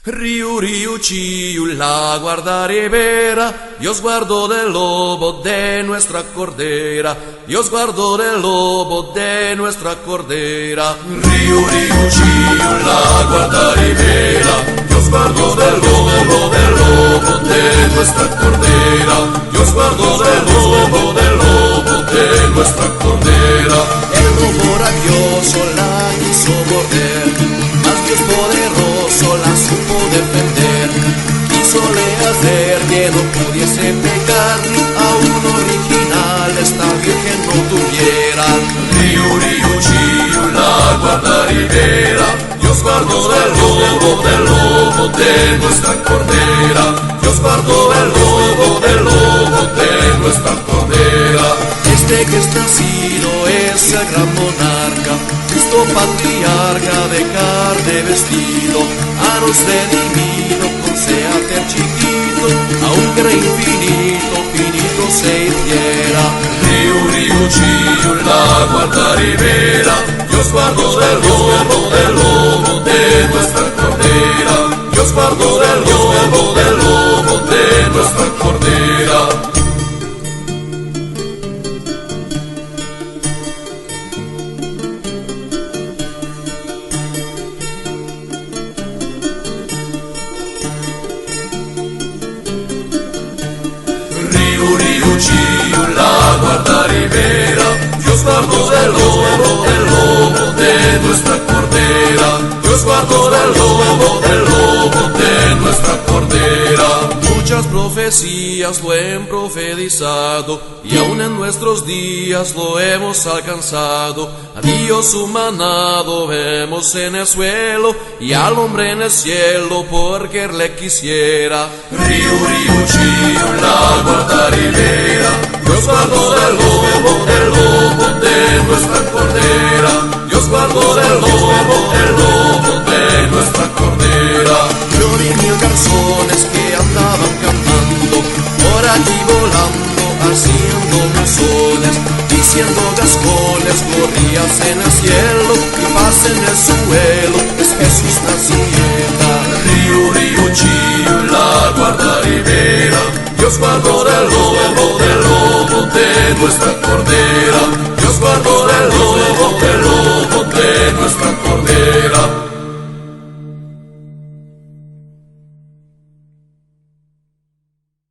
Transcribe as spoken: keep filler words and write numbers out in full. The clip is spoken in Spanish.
Riu, riu, ciu, la guarda ribera, Dios guardó del lobo de nuestra cordera, Dios guardó del lobo de nuestra cordera. Riu, riu, ciu, la guarda ribera, Dios guardó del lobo, del lobo de nuestra cordera, Dios guardó del lobo, del lobo de nuestra cordera. El lobo rabioso la quiso morder, mas Dios poderoso la supo defender. Quisole hacer que no pudiese pecar, a un original esta virgen no tuviera. Riu, riu, ciu, la guarda ribera, Dios guardó del lobo, del lobo de nuestra cordera, Dios guardó del lobo, del lobo de nuestra cordera. Este que es nacido es el gran monarca, Cristo patriarca de carne vestido, a nos redimido con ser chiquito, aunque era infinito, finito se hiciera. Riu, riu, ciu, la guarda ribera, Dios guardó del lobo, del lobo de nuestra cordera, Dios guardó del lobo, del lobo de nuestra cordera. Riu, riu, ciu, la guarda ribera, Dios guardó del lobo, del lobo de nuestra cordera, Dios guardó del lobo, del lobo de nuestra cordera. Muchas profecías lo han profetizado y aún en nuestros días lo hemos alcanzado. A Dios humanado vemos en el suelo y al hombre en el cielo porque él le quisiera. Riu, riu, ciu, la guarda ribera, Dios guardó del lobo, del lobo de nuestra cordera, Dios guardó del lobo, del lobo de nuestra cordera. Yo vi mil garzones que andaban cantando, por aquí volando, haciendo canciones, diciendo gascones, glorias en el cielo y paz en el suelo, es Jesús nacimiento. Riu, riu, ciu, la guarda ribera, Dios guardó del lobo, del lobo de nuestra cordera,